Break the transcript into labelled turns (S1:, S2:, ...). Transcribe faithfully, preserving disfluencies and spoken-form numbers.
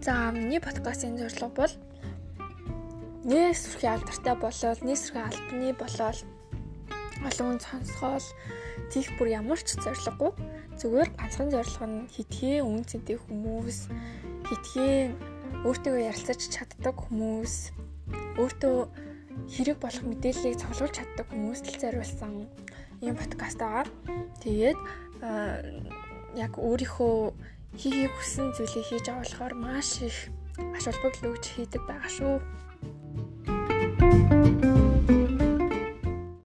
S1: За миний подкастын зорилго бол нэг сүрхий алдартай болоод нэг сүрхий албаны болоод олон хүн сонсгоол тийх бүр ямар ч зорилгогүй зүгээр ганцхан зорилго нь хитгэн үн цэнтэй хүмүүс, хитгэн өөртөө ярилцаж чаддаг хүмүүс, өөртөө хэрэг болох мэдээллийг цуглуулж чаддаг хүмүүст л зориулсан ийм подкаст байгаа. Тэгээд яг өөрийнхөө хийхийг хүссэн зүйлийг хийж байгаа болохоор маш их ач холбогдол өгч хийдэг байгаа шүү.